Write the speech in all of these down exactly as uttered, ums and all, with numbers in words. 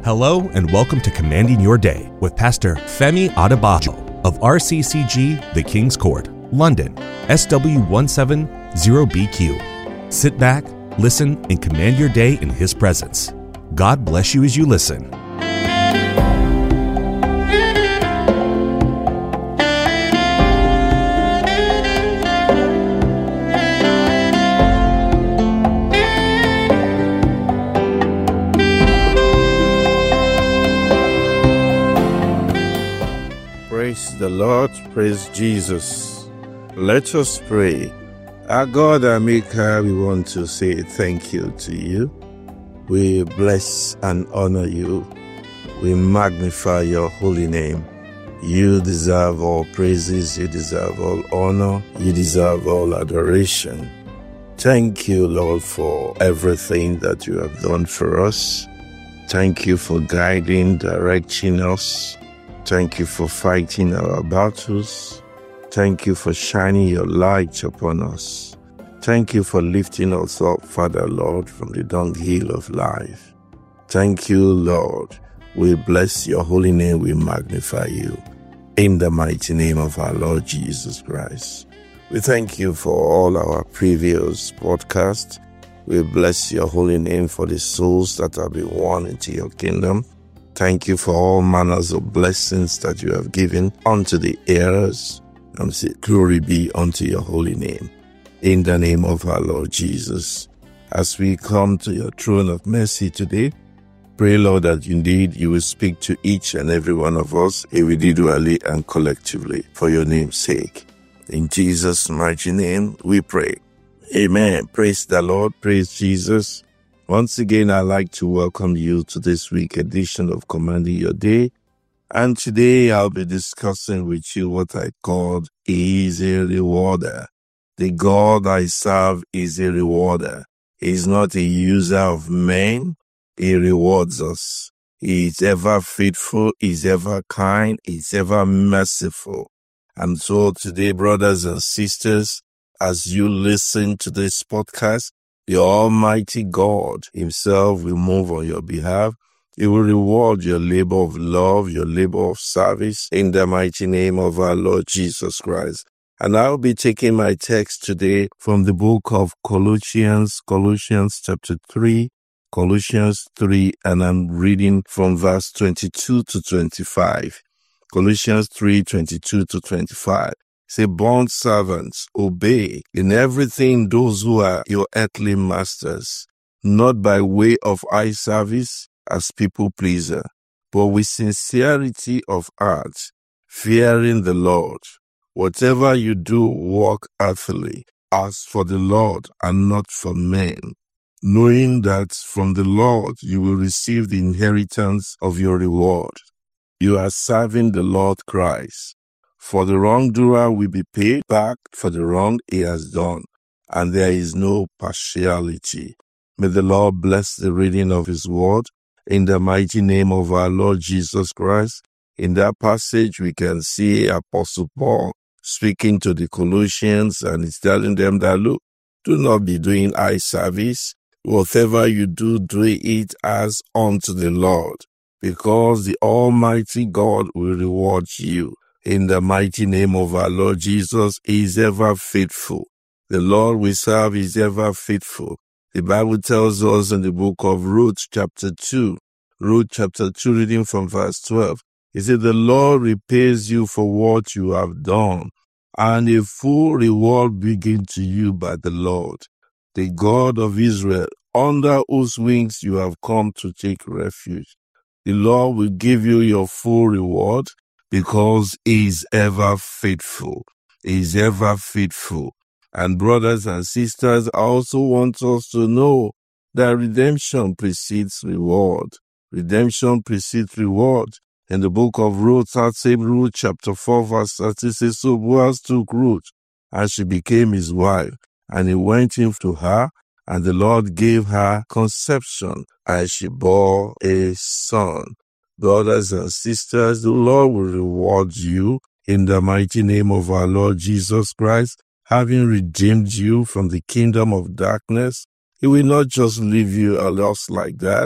Hello and welcome to Commanding Your Day with Pastor Femi Adebayo of R C C G The King's Court, London, S W one seven zero B Q. Sit back, listen, and command your day in His presence. God bless you as you listen. Praise the Lord, praise Jesus. Let us pray. Our God, our Maker, we want to say thank you to you. We bless and honor you. We magnify your holy name. You deserve all praises. You deserve all honor. You deserve all adoration. Thank you, Lord, for everything that you have done for us. Thank you for guiding, directing us. Thank you for fighting our battles. Thank you for shining your light upon us. Thank you for lifting us up, Father Lord, from the dunghill of life. Thank you, Lord. We bless your holy name. We magnify you. In the mighty name of our Lord Jesus Christ. We thank you for all our previous podcasts. We bless your holy name for the souls that have been won into your kingdom. Thank you for all manners of blessings that you have given unto the heirs. And say, glory be unto your holy name. In the name of our Lord Jesus. As we come to your throne of mercy today, pray, Lord, that indeed you will speak to each and every one of us individually and collectively for your name's sake. In Jesus' mighty name, we pray. Amen. Praise the Lord. Praise Jesus. Once again, I'd like to welcome you to this week edition of Commanding Your Day. And today I'll be discussing with you what I called is a rewarder. The God I serve is a rewarder. He's not a user of men. He rewards us. He is ever faithful. He's ever kind. He's ever merciful. And so today, brothers and sisters, as you listen to this podcast, the Almighty God Himself will move on your behalf. He will reward your labor of love, your labor of service, in the mighty name of our Lord Jesus Christ. And I'll be taking my text today from the book of Colossians, Colossians chapter three, Colossians three, and I'm reading from verse twenty-two to twenty-five. Colossians three, twenty-two to twenty-five. Say, bond servants, obey in everything those who are your earthly masters, not by way of eye service as people pleaser, but with sincerity of heart, fearing the Lord. Whatever you do, walk heartily, as for the Lord and not for men, knowing that from the Lord you will receive the inheritance of your reward. You are serving the Lord Christ. For the wrongdoer will be paid back for the wrong he has done, and there is no partiality. May the Lord bless the reading of His word in the mighty name of our Lord Jesus Christ. In that passage, we can see Apostle Paul speaking to the Colossians, and he's telling them that, look, do not be doing eye service. Whatever you do, do it as unto the Lord, because the Almighty God will reward you. In the mighty name of our Lord Jesus, He is ever faithful. The Lord we serve is ever faithful. The Bible tells us in the book of Ruth chapter two, Ruth chapter two, reading from verse twelve, it says, the Lord repays you for what you have done, and a full reward be given to you by the Lord, the God of Israel, under whose wings you have come to take refuge. The Lord will give you your full reward, because He is ever faithful. He is ever faithful. And brothers and sisters, I also want us to know that redemption precedes reward. Redemption precedes reward. In the book of Ruth, that same Ruth, chapter four, verse thirty, says, so Boaz took Ruth, and she became his wife. And he went in to her, and the Lord gave her conception, and she bore a son. Brothers and sisters, the Lord will reward you in the mighty name of our Lord Jesus Christ, having redeemed you from the kingdom of darkness. He will not just leave you lost like that.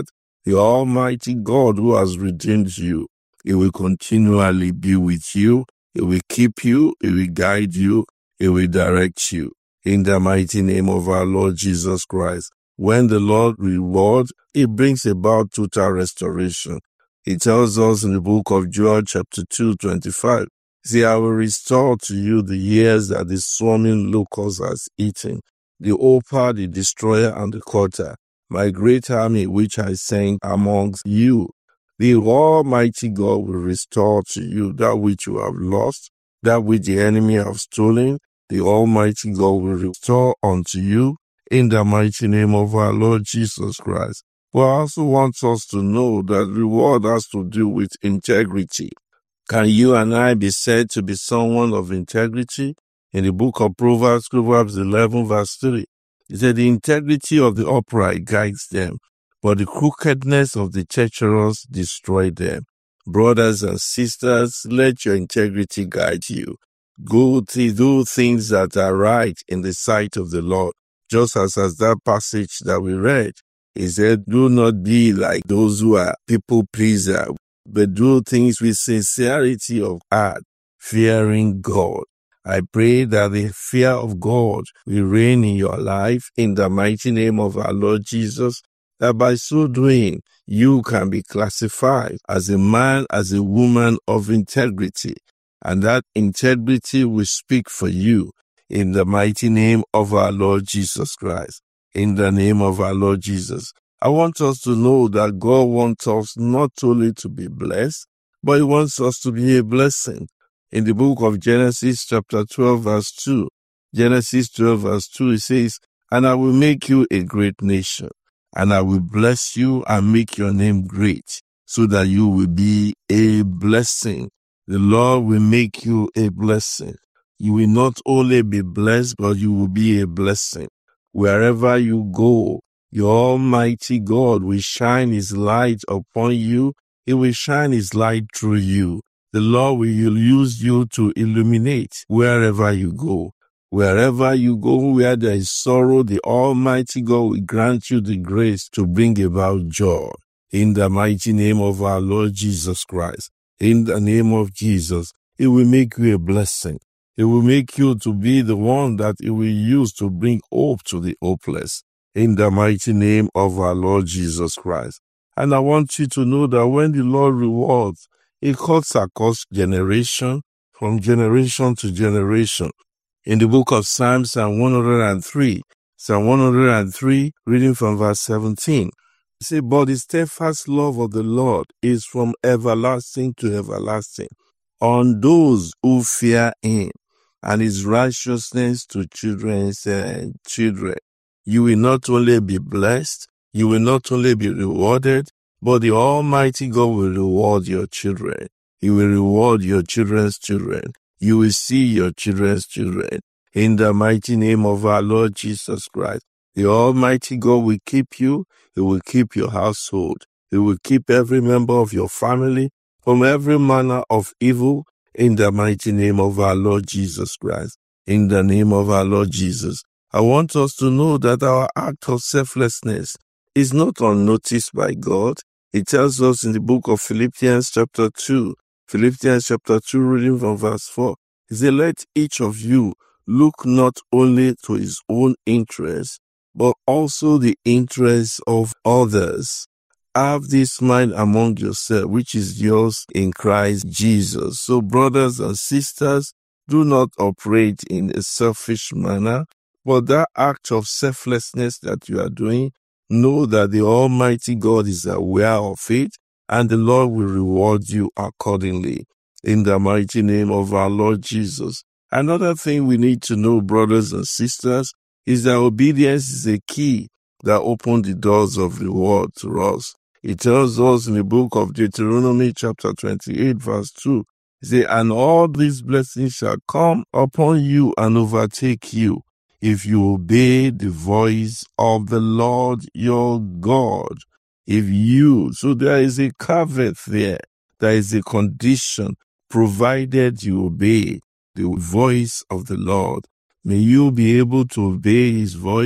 The Almighty God who has redeemed you, He will continually be with you. He will keep you. He will guide you. He will direct you. In the mighty name of our Lord Jesus Christ. When the Lord rewards, it brings about total restoration. He tells us in the book of Joel chapter two, twenty-five, See, I will restore to you the years that the swarming locust has eaten, the opal, the destroyer, and the cutter, my great army which I sent amongst you. The Almighty God will restore to you that which you have lost, that which the enemy have stolen. The Almighty God will restore unto you in the mighty name of our Lord Jesus Christ. But I also want us to know that reward has to do with integrity. Can you and I be said to be someone of integrity? In the book of Proverbs, Proverbs eleven verse three, it said, the integrity of the upright guides them, but the crookedness of the treacherous destroy them. Brothers and sisters, let your integrity guide you. Go to do things that are right in the sight of the Lord. Just as, as that passage that we read, he said, do not be like those who are people pleaser, but do things with sincerity of heart, fearing God. I pray that the fear of God will reign in your life in the mighty name of our Lord Jesus, that by so doing, you can be classified as a man, as a woman of integrity, and that integrity will speak for you in the mighty name of our Lord Jesus Christ. In the name of our Lord Jesus. I want us to know that God wants us not only to be blessed, but He wants us to be a blessing. In the book of Genesis chapter twelve verse two, Genesis twelve verse two, it says, and I will make you a great nation, and I will bless you and make your name great, so that you will be a blessing. The Lord will make you a blessing. You will not only be blessed, but you will be a blessing. Wherever you go, your Almighty God will shine His light upon you. He will shine His light through you. The Lord will use you to illuminate wherever you go. Wherever you go, where there is sorrow, the Almighty God will grant you the grace to bring about joy. In the mighty name of our Lord Jesus Christ. In the name of Jesus, it will make you a blessing. It will make you to be the one that He will use to bring hope to the hopeless. In the mighty name of our Lord Jesus Christ. And I want you to know that when the Lord rewards, He cuts across generation, from generation to generation. In the book of Psalms, Psalm one hundred three, Psalm one hundred three, reading from verse seventeen, it says, but the steadfast love of the Lord is from everlasting to everlasting, on those who fear Him, and His righteousness to children's uh, children. You will not only be blessed, you will not only be rewarded, but the Almighty God will reward your children. He will reward your children's children. You will see your children's children. In the mighty name of our Lord Jesus Christ, the Almighty God will keep you. He will keep your household. He will keep every member of your family from every manner of evil. In the mighty name of our Lord Jesus Christ. In the name of our Lord Jesus. I want us to know that our act of selflessness is not unnoticed by God. It tells us in the book of Philippians chapter two, Philippians chapter two, reading from verse four, it says, let each of you look not only to his own interests, but also the interests of others. Have this mind among yourselves, which is yours in Christ Jesus. So, brothers and sisters, do not operate in a selfish manner, but that act of selflessness that you are doing, know that the Almighty God is aware of it, and the Lord will reward you accordingly. In the mighty name of our Lord Jesus. Another thing we need to know, brothers and sisters, is that obedience is a key that opens the doors of reward to us. It tells us in the book of Deuteronomy chapter twenty-eight verse two, it says, and all these blessings shall come upon you and overtake you, if you obey the voice of the Lord your God. If you, so there is a caveat there, there is a condition, provided you obey the voice of the Lord. May you be able to obey His voice.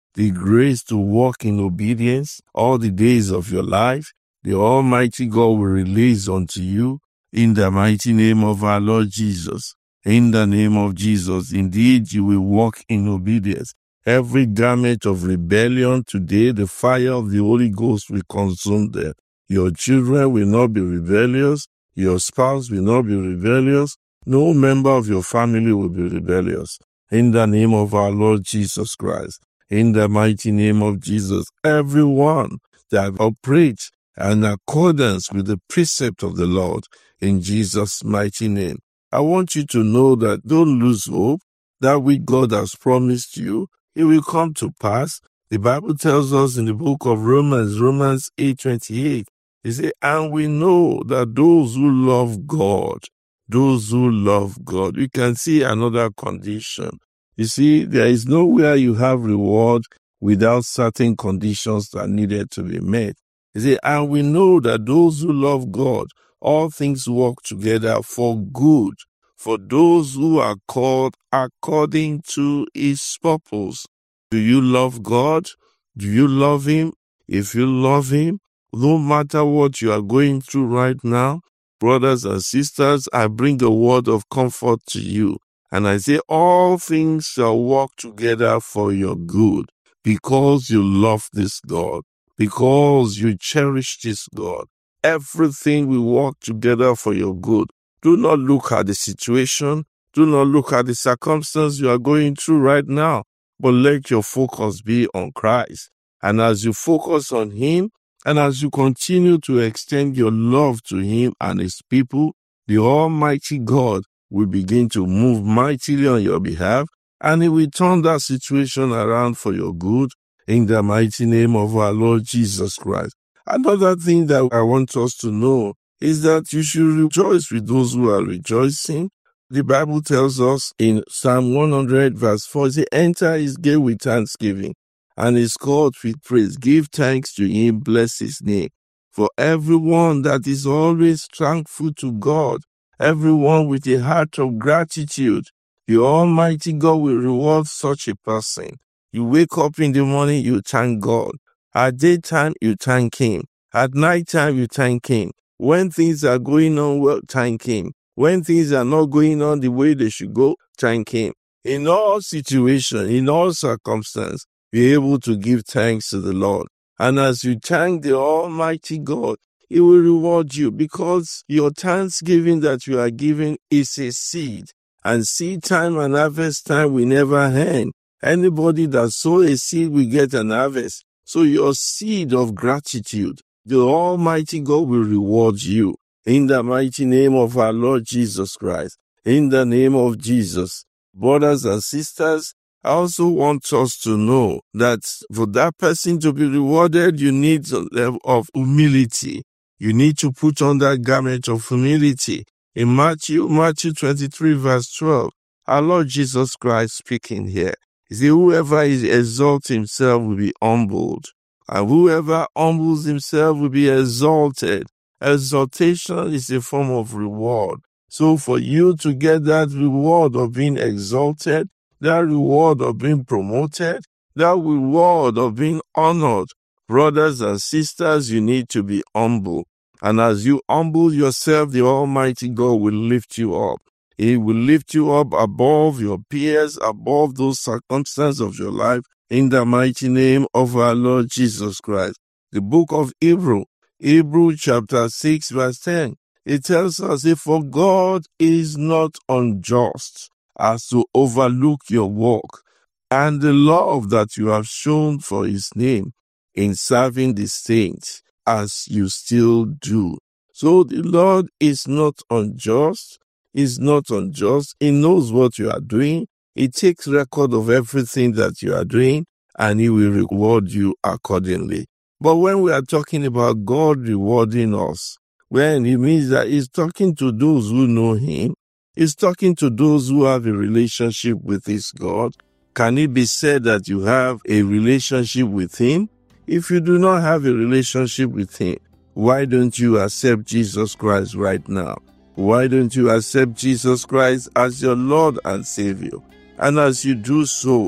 the grace to walk in obedience all the days of your life. The Almighty God will release unto you in the mighty name of our Lord Jesus. In the name of Jesus, indeed, you will walk in obedience. Every garment of rebellion today, the fire of the Holy Ghost will consume them. Your children will not be rebellious. Your spouse will not be rebellious. No member of your family will be rebellious. In the name of our Lord Jesus Christ. In the mighty name of Jesus, everyone that operates in accordance with the precept of the Lord, in Jesus' mighty name. I want you to know that don't lose hope. That which God has promised you, it will come to pass. The Bible tells us in the book of Romans, Romans eight twenty-eight, it says, and we know that those who love God, those who love God, you can see another condition. You see, there is nowhere you have reward without certain conditions that needed to be met. You see, and we know that those who love God, all things work together for good, for those who are called according to his purpose. Do you love God? Do you love him? If you love him, no matter what you are going through right now, brothers and sisters, I bring a word of comfort to you. And I say, all things shall work together for your good, because you love this God, because you cherish this God. Everything will work together for your good. Do not look at the situation. Do not look at the circumstance you are going through right now, but let your focus be on Christ. And as you focus on him, and as you continue to extend your love to him and his people, the Almighty God will begin to move mightily on your behalf, and he will turn that situation around for your good in the mighty name of our Lord Jesus Christ. Another thing that I want us to know is that you should rejoice with those who are rejoicing. The Bible tells us in Psalm one hundred verse four, it says, enter his gate with thanksgiving and his court with praise. Give thanks to him, bless his name. For everyone that is always thankful to God, everyone with a heart of gratitude, the Almighty God will reward such a person. You wake up in the morning, you thank God. At daytime, you thank him. At nighttime, you thank him. When things are going on well, thank him. When things are not going on the way they should go, thank him. In all situations, in all circumstances, be able to give thanks to the Lord. And as you thank the Almighty God, he will reward you, because your thanksgiving that you are giving is a seed. And seed time and harvest time will never end. Anybody that sows a seed will get an harvest. So your seed of gratitude, the Almighty God will reward you. In the mighty name of our Lord Jesus Christ. In the name of Jesus. Brothers and sisters, I also want us to know that for that person to be rewarded, you need a level of humility. You need to put on that garment of humility. In Matthew, Matthew twenty-three, verse twelve, our Lord Jesus Christ speaking here. He said, whoever is exalts himself will be humbled, and whoever humbles himself will be exalted. Exaltation is a form of reward. So for you to get that reward of being exalted, that reward of being promoted, that reward of being honored, brothers and sisters, you need to be humble. And as you humble yourself, the Almighty God will lift you up. He will lift you up above your peers, above those circumstances of your life, in the mighty name of our Lord Jesus Christ. The book of Hebrew, Hebrew chapter six, verse ten, it tells us, if for God is not unjust as to overlook your work and the love that you have shown for his name in serving the saints, as you still do. So the Lord is not unjust, is not unjust. He knows what you are doing. He takes record of everything that you are doing, and he will reward you accordingly. But when we are talking about God rewarding us, when he means that he's talking to those who know him, he's talking to those who have a relationship with his God. Can it be said that you have a relationship with him? If you do not have a relationship with him, why don't you accept Jesus Christ right now? Why don't you accept Jesus Christ as your Lord and Savior? And as you do so,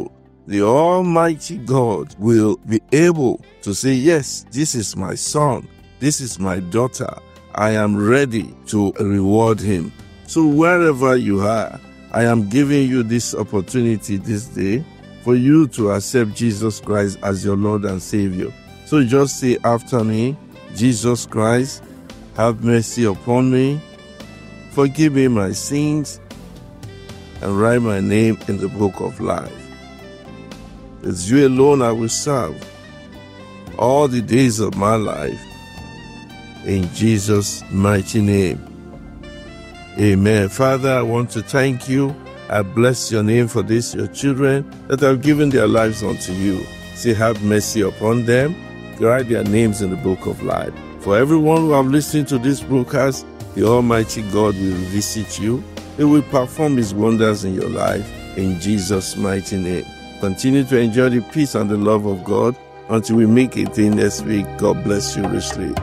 the Almighty God will be able to say, yes, this is my son, this is my daughter. I am ready to reward him. So wherever you are, I am giving you this opportunity this day for you to accept Jesus Christ as your Lord and Savior. So just say after me, Jesus Christ, have mercy upon me, forgive me my sins, and write my name in the book of life. It's you alone I will serve all the days of my life. In Jesus' mighty name. Amen. Father, I want to thank you. I bless your name for this, your children that have given their lives unto you. Say, have mercy upon them. Write their names in the book of life. For everyone who have listened to this broadcast, the Almighty God will visit you. He will perform his wonders in your life. In Jesus' mighty name. Continue to enjoy the peace and the love of God until we meet again next week. God bless you richly.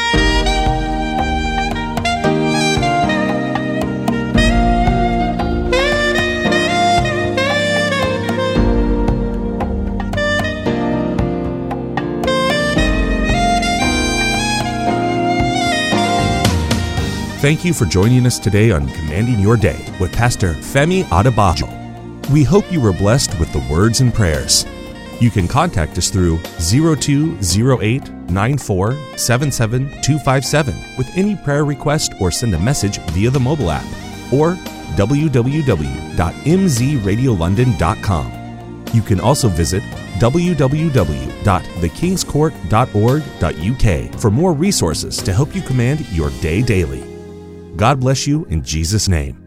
Thank you for joining us today on Commanding Your Day with Pastor Femi Adebajo. We hope you were blessed with the words and prayers. You can contact us through zero two zero eight nine four seven seven two five seven with any prayer request or send a message via the mobile app or w w w dot m z radio london dot com. You can also visit w w w dot the kings court dot org dot u k for more resources to help you command your day daily. God bless you in Jesus' name.